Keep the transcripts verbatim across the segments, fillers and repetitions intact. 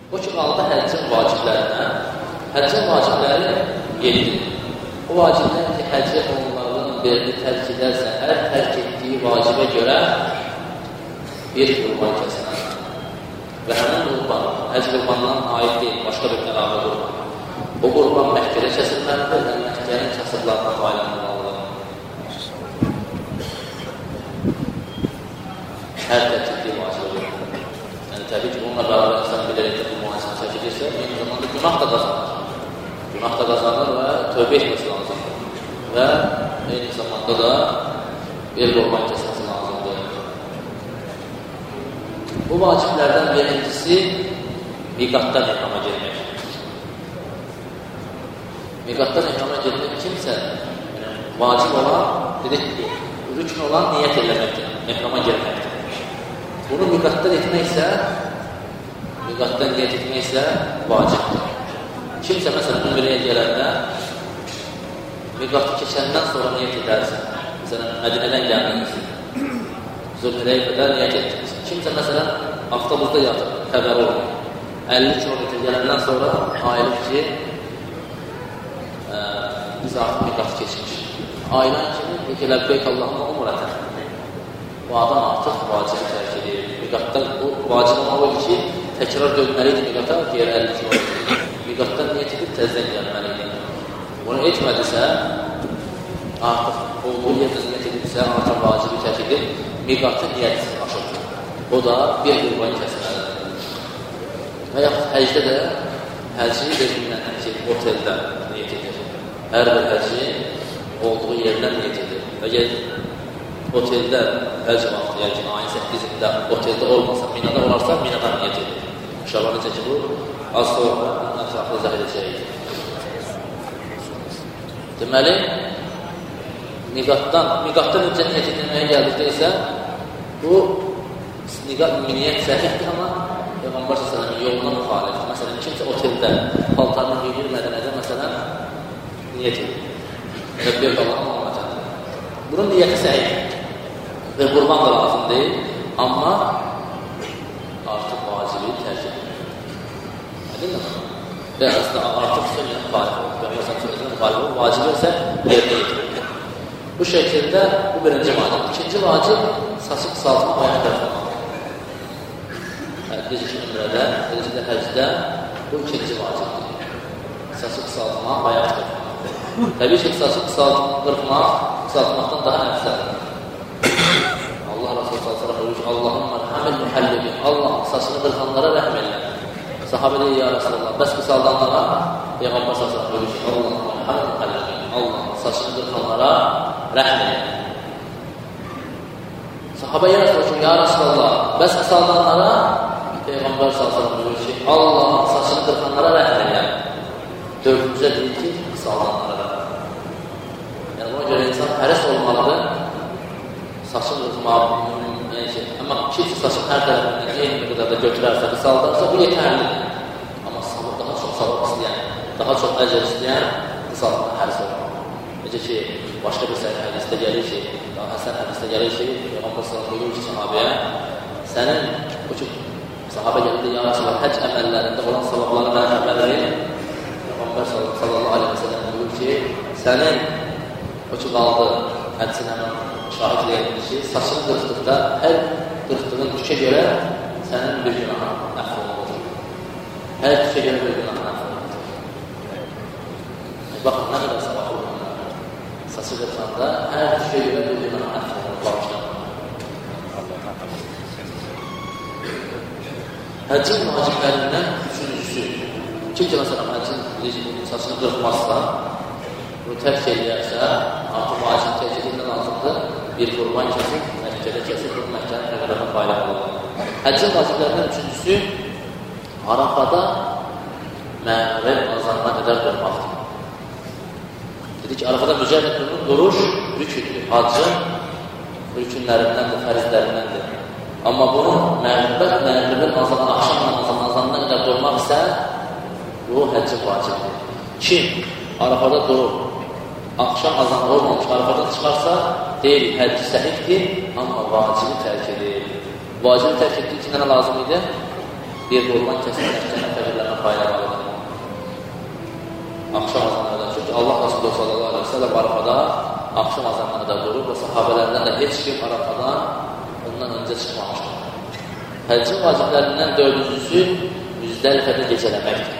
O ki, qaldı həccin vaciblərinə. Həccin vacibləri yedidir. O vaciblər ki, həccə onların verini tərk edərsə, hər tərk etdiyi vacibə görə bir qurban kəsinər. Və həmin qurban, həcc qurbandan aid deyil, başqa bir qərarlı qurban. O qurban Məkkədə kəsilməlidir və Məkkənin kasıblarına faydalanmalıdır. Hər tərk etdiyi vacibə görə. Yəni, təbii ki, bununla bərabər insan bilərək də bu mühasini çəkidirsə, eyni zamanda günah da qazanır. Günah da qazanır və tövbə etməsi lazımdır. Və eyni zamanda da bir qurban kəsməsi lazımdır. Bu vaciblərdən birincisi miqatdan ehrama girmək. Miqatdan ehrama girmək kimsə, yəni, vacib olan, dedik ki, rükn olan niyyət eləməkdir, ehrama girməkdir. Bunu miqatdan etməksə, miqatdan niyyət etməksə vacibdir. Kimsə, məsələn, ümrəyə gələndə miqatı keçəndən sonra niyyət edərsin. Məsələn, Mədinədən gəlməksin. Zülhürəyə qədər niyyət etdirsin. Kimsə, məsələn, avtobusda yatır, xəbəri olur. əlli kilometr gələndən sonra ayılır ki, ə, biz artıq miqatı keçmiş. Ayılan kimi, peki, ləbbeyk Allah'ın umrətən. Bu adam artıq vacibi tərk edir. Miqatdan, bu vacib olmalı ki, təkrar dönməliydi miqata, digər əlli kilometr. Miqatdan niyyət edib təzdən gəlməliydi. Bunu etmədisə, artıq olduğu yerdə niyyət edibsə, artıq vacibi tərk edib, miqatı niyyətsiz aşırdır. O da bir qurban kəsməlidir. Və yaxud həcdə də həcci özündən ki, oteldə niyyət edir. Hər bir həcci olduğu yerdən niyyət edir. Əgər oteldə həcc vaxtı, yəni ki, ayın səkkizində oteldə olmasa, minada olarsa, minadan niyyət edir. İnşallah necə ki, bu az sonra ətraflı zəhr edəcəyik. Deməli, miqatdan, miqatdan öncə niyyət edilməyə gəldikdə isə, bu niyyət səhihdir, amma Peyğəmbər s.ə.v yoluna müxalifdir. Məsələn, kimsə oteldə paltarını giyilmədən ədə, məsələn, niyyət edir. Rəbbiyyə qalanın olmacaqdır. Bunun niyyəti səhihdir və qurban da lazım deyil, amma artıq vacibi tərk edir.Ədin mi? Və əslində artıq sönüyə müxalif olur. Peyğəmbər s.ə.v müxalif olur, vacibi isə yerinə yetirir. Bu şəkildə bu birinci vacib. İkinci vacib saçı qısaltmaq və ayaq tərəfləmək. Biz iki nömrədə, eləcə həcdə bu ikinci vacibdir. Saçı qısaltmaq və ayaq tərəfləmək. Təbii ki, saçı qısaltmaq, qısaltmaqdan daha əfsədir. Allah Rasulü sallallahu əleyhi və səlləm buyurur ki, Allahın mərhəmil mühəllibi, Allah saçını qırxanlara rəhm elə. Sahabə deyir, ya Rasulullah, bəs qısaldanlara, Peyğəmbər sallallahu əleyhi və səlləm buyurur ki, Allahın mərhəmil mühəllibi, Allah saçını qırxanlara rəhm elə. Sahabə ya Rasulullah, ya Rasulullah, bəs qısaldanlara, Peyğəmbər sallallahu əleyhi və səlləm buyurur ki, Allah saçını qırxanlara rəhm elə. Dördüncə deyir ki, qısaldanlara rəhm elə. Yəni, buna görə insan hərəs olmalıdır, saçın qırxmaq, yəni ki, amma kimsə saçın hər tərəfindən eyni miqdarda götürərsə, qısaldarsa, bu yetərlidir. Amma sabır daha çox sabır istəyən, daha çox əcər istəyən qısaltına hərəs olmalı. Necə ki, başqa bir səhər hədisdə gəlir ki, daha həsən hədisdə gəlir ki, Peyğəmbər sallallahu buyurur ki, sahabəyə, sənin, o ki, sahabə gəlirdə, ya Rasulullah, həcc əməllərində olan savabları mənə xəbər verir. Peyğəmbər sallallahu aleyhi və səlləm buyurur ki, sənin, o ki, qaldı, həccin əmən şahidlə edir ki, saçını qırxdıqda, hər qırxdığın tükə görə sənin bir günahın əfv olunur. Hər tükə görə bir günahın əfv olunur. Baxın, nə qədər sabah olur. Saçı qırxanda hər tükə görə bir günahın əfv olunur. Bağışlar. Həccin vaciblərindən üçüncüsü. Kimcə, məsələn, həccin saçını qırxmazsa, bunu tərk edərsə, artıq vacib tərk edildən lazımdır, bir qurban kəsib, Məkkədə kəsib, bu Məkkənin təqərəfə faydalı olur. Həccin vaciblərindən üçüncüsü, Arafada məğrib azanına qədər durmaqdır. Dedik ki, Arafada mücərrəd duruş rükündür, haccın rükünlərindəndir, fərizlərindəndir. Amma bunu məğribət, məğribin azanına, axşam namazının azanına qədər durmaq isə bu həccin vacibdir. Kim Arafada durur, axşam azanı olmamış, Arafadan çıxarsa, deyil, həcci səhifdir, amma vacibi tərk edir. Vacibi tərk etdiyi ki, nə lazım idi? Bir qurban kəsin Məkkənin paylaşmalıdır. Akşam azanlarında. Çünki Allah Resulü sallallahu aleyhi ve sellem Arafada akşam azanlarında durub və sahabələrdən də heç kim Arafadan ondan öncə çıxmamışdır. Həccin vaciblərindən dördüncüsü Müzdəlifədə gecələməkdir.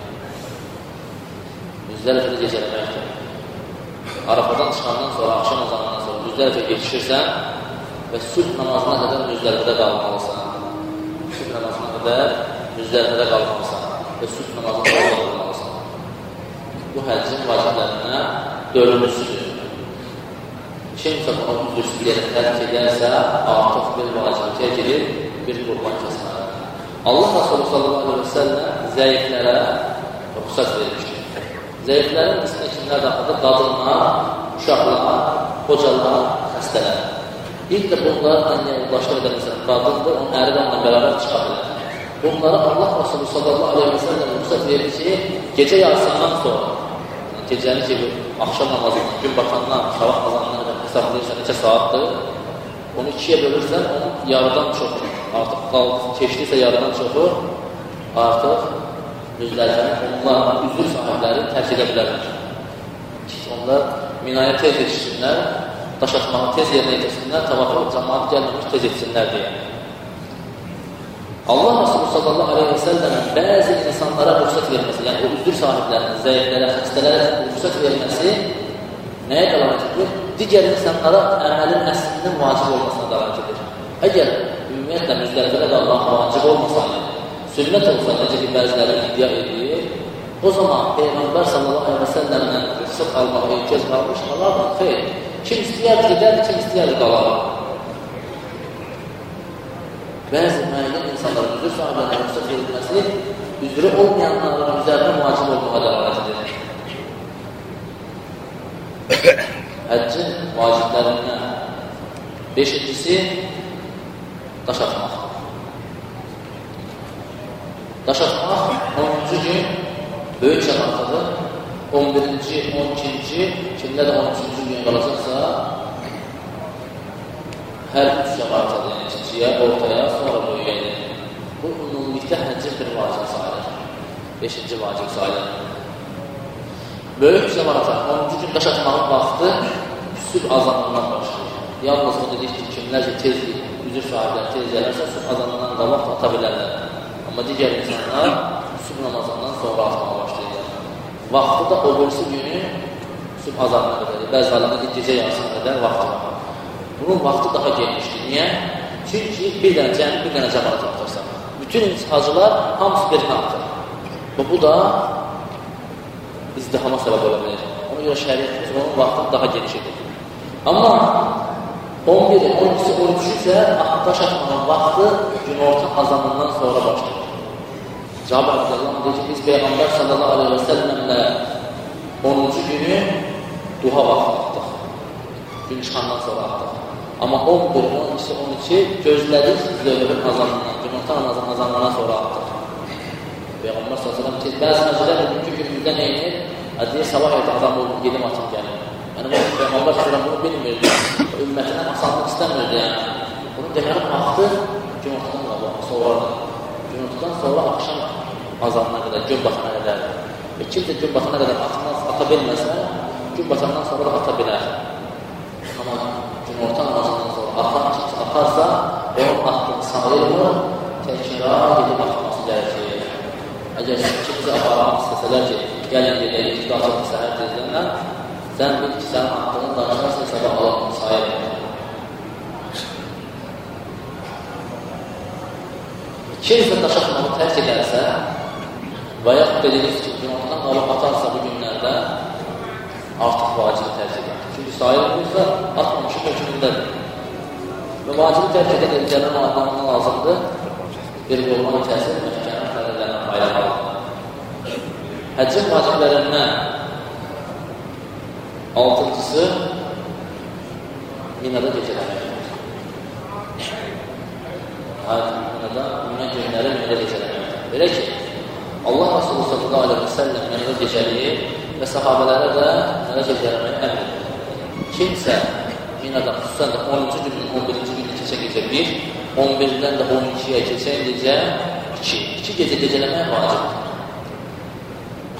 Müzdəlifədə gecələməkdir. Arafadan çıxandan sonra, akşam azanından sonra Müzdəlifəyə geçişirsən və sübh namazına qədər Müzdəlifədə qalmalısan. Sübh namazına qədər Müzdəlifədə qalmalısan və sübh namazına qədər qalmalısan. Bu həccin vaciblərindən dördüncüsüdür. Kimsə bunu üstüləri tərk edərsə, artıq bir vacib tərk edib, bir qurban kəsməlidir. Allah Resulü sallallahu aleyhi ve sellem zəiflərə ruxsat vermişdir. Zəiflərin içində kimlər daxildir? Qadınlar, uşaqlar, qocalar, xəstələr. İlk də bunlarla yoldaşlıq edən məsələn qadındır, onun əri də onunla bərabər çıxa bilər. Bunlara Allah Resulü sallallahu aleyhi ve sellem ruxsat verir ki, gecə yarısından sonra, gecəni ki, axşam namazını, gün batandan, sabah namazından hesablayırsan neçə saatdır, onu ikiyə bölürsən, onun yarıdan çoxu, artıq keçdiysə yarıdan çoxu, artıq Müzdəlifəni onlar üzür sahibləri tərk edə bilərlər. Onlar minaya tez yetişsinlər, daş atmağı tez yerinə yetişsinlər, tavafı cəmaat gəlməmiş tez etsinlər deyə. Allah Resulü sallallahu aleyhi ve sellem'in bəzi insanlara ruxsat verməsi, yəni o üzür sahiblərinin, zəiflərə, xəstələrə ruxsat verməsi nəyə dəlalət edir? Digər insanlara əməlin əslinin vacib olmasına dəlalət edir. Əgər ümumiyyətlə Müzdəlifədə qalmaq vacib olmasaydı, sünnət olsa, necə ki, bəziləri iddia edir, o zaman Peyğəmbər sallallahu aleyhi ve sellem'dən ruxsat almağa ehtiyac qalmış, qalardır, xeyr. Kim istəyər gedər, kim istəyər qalar. Bəzi müəyyən insanların üzür sahiblərinin ruxsat verilməsi üzrü olmayanların üzərinə vacib olmağa dəlalət edir. Həccin vaciblərindən beşincisi daş atmaq. Daş atmaq onuncu gün böyük cəmaatadır. on birinci, on ikinci, kimdə də on üçüncü gün qalacaqsa hər üç cəmaatadır. Yəni ikinciyə, ortaya, sonra böyüyədir. Bu, ümumilikdə həccin bir vacib sayılır. Beşinci vacib sayılır. Böyük cəmaata onuncu gün daş atmağın vaxtı sübh azanından başlayır. Yalnız o dedik ki, kimlər ki, tez üzür sahibləri tez gələrsə, sübh azanından da vaxt ata bilərlər. Amma digər insanlar sübh namazından sonra atmağa başlayırlar. Vaxtı da o birisi günü sübh azanına qədər, bəzi halında gecə yarısına qədər vaxtı var. Bunun vaxtı daha genişdir. Niyə? Çünki bir dənə cəmi, bir dənə cəmaat atırsan. Bütün hacılar hamısı birini atır. Və bu da izdihama səbəb ola bilir. Ona görə şəriət onun vaxtını daha geniş edir. Amma on biri, on ikisi, on üçü isə daş atmanın vaxtı günorta azanından sonra başlayır. Cabir Abdəllam deyir ki, biz Peyğəmbər sallallahu aleyhi ve sellemlə onuncu günü duha vaxtı atdıq. Gün çıxandan sonra atdıq. Amma on bir, on iki, on iki gözlədik zöhrün azanından, günorta namazın azanından sonra atdıq. Peyğəmbər sallallahu aleyhi ve sellem ki, bəzi məcələr bugünkü günümüzdə neyini? Deyir, sabah evdə adam olub, gedim atım gəlir. Yəni, Peyğəmbər sallallahu aleyhi ve sellem bunu bilmirdi. Ümmətinə asanlıq istəmirdi, yəni. Bunun deməli vaxtı günortadan sonradır. Günortadan sonra axşam azanına qədər, gün batana qədər. Və kimsə gün batana qədər atmaz, ata bilməsə, gün batandan sonra da ata bilər. Amma günorta namazından sonra atan kimsə atarsa, onun atdığı sayılmır, təkrar edib atması gələcək. Əgər kimsə aparmaq istəsələr ki, gəlin gedək, iqtidaçın səhər tezləndən, sən bil ki, sənin attığın danışarsa sabah alanını sayılmır. Kimsə daş atmağı tərk edərsə və yaxud dediniz ki, günortadan qalıb atarsa bu günlərdə artıq vacibi tərk edər. Çünki sayılmırsa atmamışı hökmündədir. Və vacibi tərk edən elcənin adamına lazımdır bir qolmanı təsir məhkəmə fərqlərindən ayrılmalıdır. Həccin vaciblərindən altıncısı minada gecələməkdir. Minada, minə günləri minada gecələməkdir. Belə ki, Allah Resulü sallallahu aleyhi ve sellem minada gecəliyir və sahabələrə də minada gecələməyi əmr edir. Kimsə minada, xüsusən də onuncu günün, on birinci günü keçən gecə bir, on birdən də on ikiyə keçən gecə iki. İki gecə gecələmək vacibdir.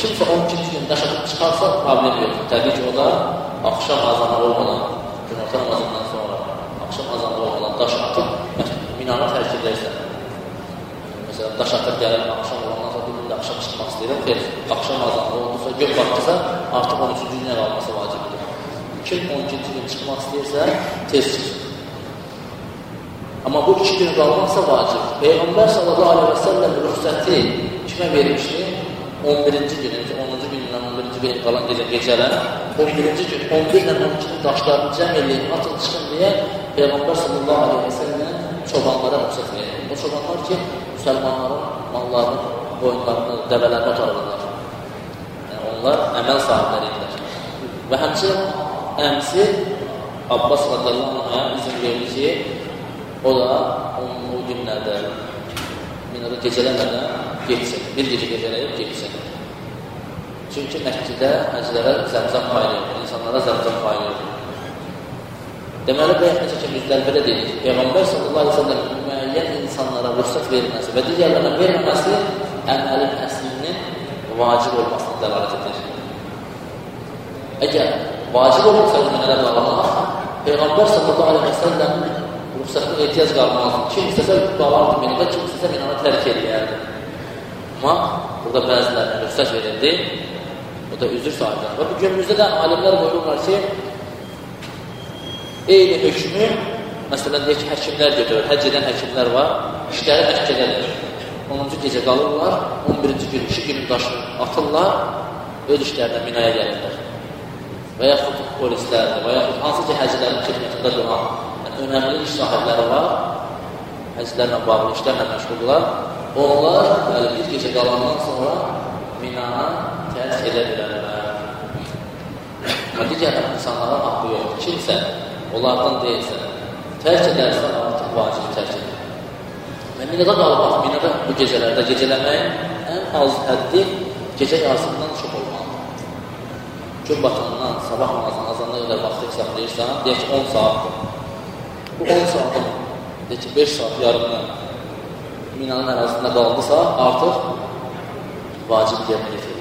kimsə on ikinci gün daş atıb çıxarsa, problem yoxdur. Təbii ki, o da axşam azanı olmadan, günorta namazından sonra axşam azanı olmadan daş atıb minanı tərk edərsə. Məsələn, daş atıb gəlir, axşam olandan sonra bir də axşam çıxmaq istəyirəm. Xeyr, axşam azanı oldusa, gök vaxtısa, artıq on üçüncü günə qalması vacibdir. Kim on ikinci gün çıxmaq istəyirsə, tez çıxsın. Amma bu iki gün qalmaqsa vacibdir. Peyğəmbər sallallahu aleyhi və səlləm rüxsəti kimə vermişdi? on birinci gün, onuncu gündən on birinci gün qalan gecə gecələr, on birinci gün on bir ilə on iki gün daşlarını cəm eləyin, atın çıxın deyə Peyğəmbər sallallahu aleyhi və səlləm çobanlara rüxsət verir. O çobanlar ki, müsəlmanların mallarını, boyunlarını, dəvələrini otarırlar. Yəni, onlar əməl sahibləri idilər. Və həmçinin əmsi Abbas radiyallahu anh'a izin verir ki, o da onun o günlərdə minada gecələmədən geçsin, bir gecə gecələyib geçsin. Çünki Məkkədə həclərə zəmzəm paylayır, insanlara zəmzəm paylayır. Deməli, bu yaxınca ki, müzdəlifədə deyilir. Peyğəmbər sallallahu aleyhi ve sellem müəyyən insanlara rüxsət verilməsi və digərlərlə verilməsi əməlin əslinin vacib olmasına dəlalət edir. Əgər vacib olmasaydı minələ qalmaq, Peyğəmbər sallallahu aleyhi ve sellem rüxsətlə ehtiyac qalmazdı. Kim istəsə qalardı minədə, kim istəsə minanı tərk edəyərdi. Amma burada bəzilərinin rüxsət verildi, o da üzr sahibləri. Və bu günümüzdə də alimlər buyururlar ki, eyni hökmü, məsələn, deyək ki, həkimlər götürür, həcc edən həkimlər var, işləri Məkkədədir. onuncu gecə qalırlar, on birinci gün, iki günün daşını atırlar, öz işlərinə minaya gəlirlər. Və yaxud polislərdir, və yaxud hansı ki, həccilərin xidmətində duran, yəni, önəmli iş sahibləri var, həccilərlə bağlı işlərlə məşğuldular. Onlar yəni, bir gecə qalandan sonra minana tərk edə bilərlər. Digər insanlara haqqı yoxdur. Kimsə, onlardan deyilsə, tərk edərsə, artıq vacibi tərk edir. Və minada qalmaq, minada bu gecələrdə gecələməyin ən az həddi gecə yarısından çox olmalıdır. Gün batımından, sabah namazından azanına qədər vaxtı hesablayırsan, deyək ki, on saatdır. Bu on saatın, deyək ki, beş saat yarımdan minanın ərazisində qaldısa, artıq vacib yerinə getirir.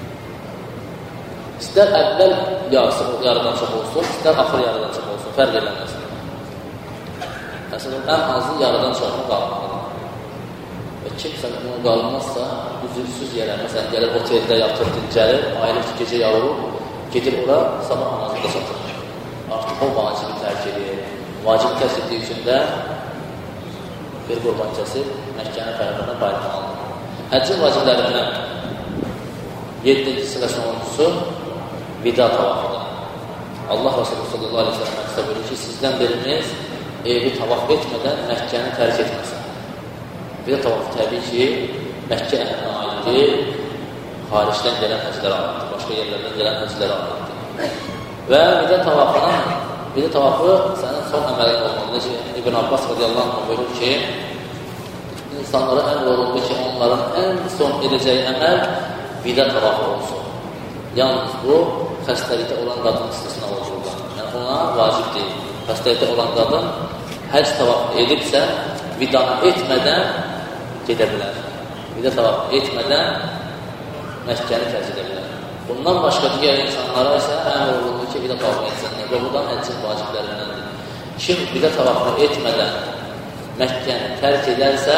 İstər əvvəl yarısı yarıdan çox olsun, istər axır yarıdan çox olsun, fərq eləməz. Məsələn, ən azı yarıdan çoxunu qalmalıdır. Və kimsə bunu qalmazsa, üzülsüz yerə, məsələn, gəlir oteldə yatır, dincəlir, ayılır ki, gecə yalırır, gedir ora, sabah namazında çatır. Artıq o vacibi tərk edir. Vacibi tərk etdiyi üçün də bir qurban kəsib, Məkkənin fərqlərindən paylaşmalıdır. Həccin vaciblərindən yeddinci sırasının onuncusu vida tavafıdır. Allah Resulü sallallahu aleyhi ve sellem hədisdə buyurur ki, sizdən biriniz evi tavaf etmədən Məkkəni tərk etməsin. Vida tavafı təbii ki, Məkkə əhlinə aiddir, xaricdən gələn həclərə aiddir, başqa yerlərdən gələn həclərə aiddir. Və vida tavafına, vida tavafı sənin son əməlin olmalı. Necə İbn Abbas radiyallahu anh buyurur ki, insanlara əmr olundu ki, onların ən son edəcəyi əməl vida tavafı olsun. Yalnız bu, xəstəlikdə olan qadın istisna olacaqlar. Yəni, ona vacib deyil. Xəstəlikdə olan qadın həcc tavafı edibsə, vidanı etmədən gedə bilər. Vida tavafı etmədən Məkkəni tərk edə bilər. Bundan başqa digər insanlara isə əmr olundu ki, vida tavafı etsinlər. Və buradan həccin vaciblərindəndir. Kim vida tavafı etmədən Məkkəni tərk edərsə,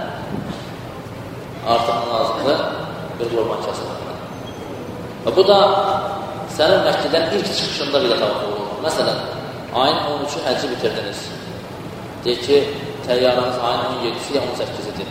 artıq nazımda bir qurban kəsilir. Və bu da sənin Məkkədən ilk çıxışında vida tavafı olur. Məsələn, ayın on üçü həcci bitirdiniz. Deyək ki, təyyaranız ayın on yedisi ya on səkkizidir.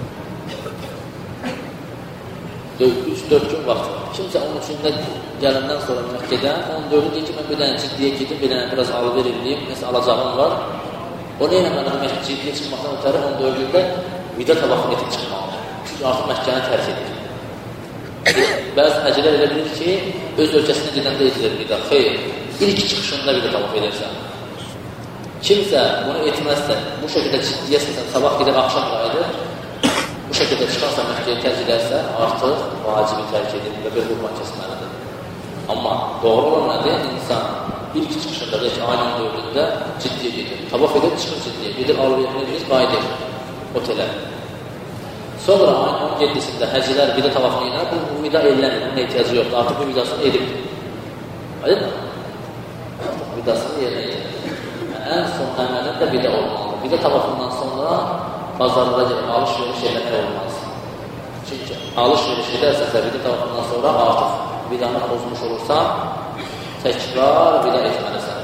üç dörd gün vaxt var. Kimsə on üçündə gələndən sonra Məkkədən on dördü deyir ki, mən bir dənə ciddiyə gedim, bir dənə biraz alver edeyim, nəsə alacağım var. O nə ilə mənə demək ciddiyə çıxmaqdan ötəri on dördündə vida tavafı edib çıxmalı. Çünki artıq Məkkəni tərk edir. Bəzi həcilər elə bilir ki, öz ölkəsinə gedəndə edilir vida. Xeyr, ilk çıxışında vida tavaf edirsən. Kimsə bunu etməzsə, bu şəkildə ciddiyəsən, sabah gedər, axşam qayıdır, bu şəkildə çıxarsa, Məkkəyə tərk edərsə, artıq vacibi tərk edir və bir qurban kəsməlidir. Amma doğru olan nədir? İnsan ilk çıxışında, deyək ki, ayın dördündə ciddiyə gedir. Tavaf edir, çıxır ciddiyə. Gedir, alır, edir, qayıdır otelə. Sonra ayın on yeddisində həcilər vida tavafını edir, bu vida eləmir, bunun ehtiyacı yoxdur, artıq bu vidasını edib. Aydın mı? Artıq vidasını yerinə edir. Ən son əməlində vida olmalıdır. Vida tavafından sonra bazarlara gəlib alış-veriş eləmək olmaz. Çünki alış-veriş edərsənsə vida tavafından sonra artıq vidanı pozmuş olursa, təkrar vida etməlisən.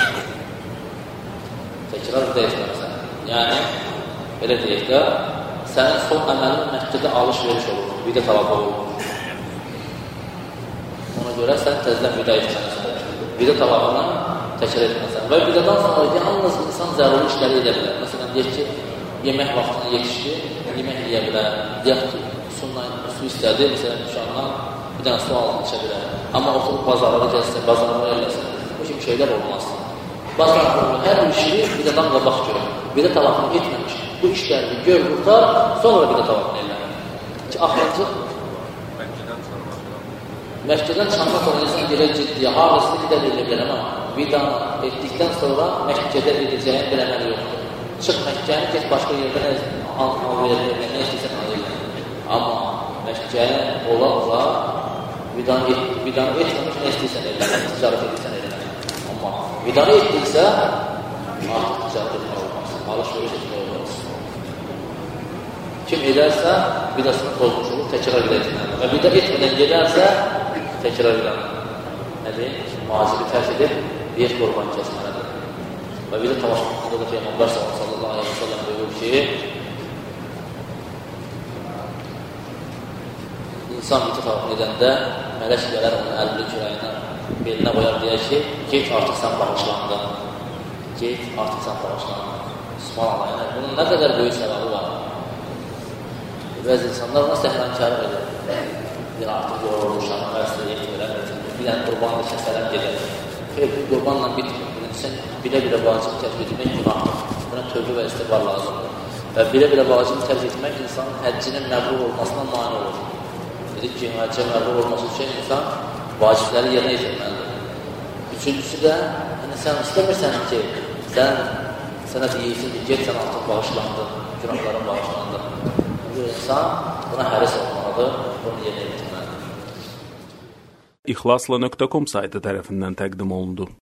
Təkrar vida etməlisən. Yəni, belə deyək də, sənin son əməlin Məkkədə alış-veriş olur, vida tavafı olur. Ona görə sən təzdən vida etməlisən. Vida tavafını təkrar etməlisən. Və vidadan sonra yalnız insan zəruri işləri edə bilər. Məsələn, deyək ki, yemək vaxtına yetişdi, yemək yeyə bilər, deyək ki, su istədi, məsələn, dükkandan bir dənə su alın içə bilər. Amma oturub bazarlara gəlsin, bazarlara yerləsin, bu kimi şeylər olmaz. Bazarlara hər bir işi vidadan qabaq görür. Vida tavafını etməmiş, bu işlərini gör, qurtar, sonra vida tavafını eləyir. Ki, axırıncı Məkkədən çıxandan sonra insan gələr ciddiyə, harasını vida verilə bilər, amma vidanı etdikdən sonra Məkkədə edəcəyin bir əməli yoxdur. Çıx Məkkəni, get başqa yerdə al-verilir, nə istəyirsən alırlar. Amma Məkkəyə ola-ola vidanı etməmiş, nə istəyirsən eləyir, ticarət edirsən eləyir. Amma vidanı etdiksə, artıq ticarət etmək olmaz, alış-veriş etmək olmaz. Kim edərsə, vidasını pozmuş olur, təkrar vida etməlidir. Və vida etmədən gedərsə, təkrar vida. Nədir? Vacibi tərk edib, bir qurban kəsməlidir. Və vida tavafında da Peyğəmbər sallallahu aleyhi ve sellem buyurur ki, insan vida tavafını edəndə mələk gələr onun əlbili kürəyinə belinə qoyar deyər ki, get artıq sən bağışlandın. Get artıq sən bağışlandın. Subhanallah, yəni bunun nə qədər böyük səbəbi var. Bəzi insanlar ona səhlənkarıq edir. Bir artıq yorulmuşam, vəzir etmirəm, bir dənə qurbanla kəsələm gedər. Xeyr, bu qurbanla bitmir. Sən bilə-bilə vacib tərk etmək günahdır. Buna tövbə və istiğfar lazımdır. Və bilə-bilə vacib tərk etmək insanın həccinin məbrur olmasına mane olur. Dedik ki, həccə məbrur olması üçün insan vacibləri yerinə yetirməlidir. Üçüncüsü də, yəni sən istəmirsən ki, sən sənə deyilsin ki, get sən artıq bağışlandın, günahların bağışlandı. Bu insan buna həris olmalıdır, bunu yerinə yetirməlidir. İxlasla nöqtə com saytı tərəfindən təqdim olundu.